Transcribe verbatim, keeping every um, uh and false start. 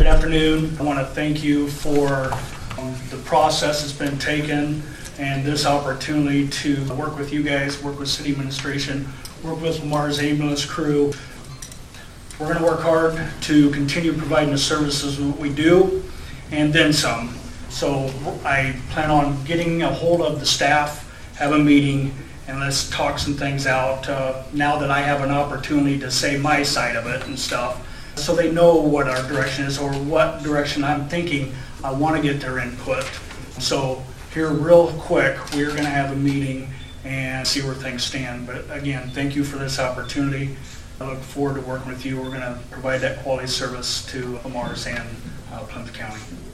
afternoon. I want to thank you for um, the process that's been taken and this opportunity to work with you guys, work with city administration, work with Lamar's ambulance crew. We're going to work hard to continue providing the services that we do and then some. So I plan on getting a hold of the staff, have a meeting, and let's talk some things out uh, now that I have an opportunity to say my side of it and stuff, so they know what our direction is or what direction I'm thinking. I want to get their input. So here real quick, we're going to have a meeting and see where things stand. But again, thank you for this opportunity. I look forward to working with you. We're going to provide that quality service to Lamar's and uh, Plymouth County.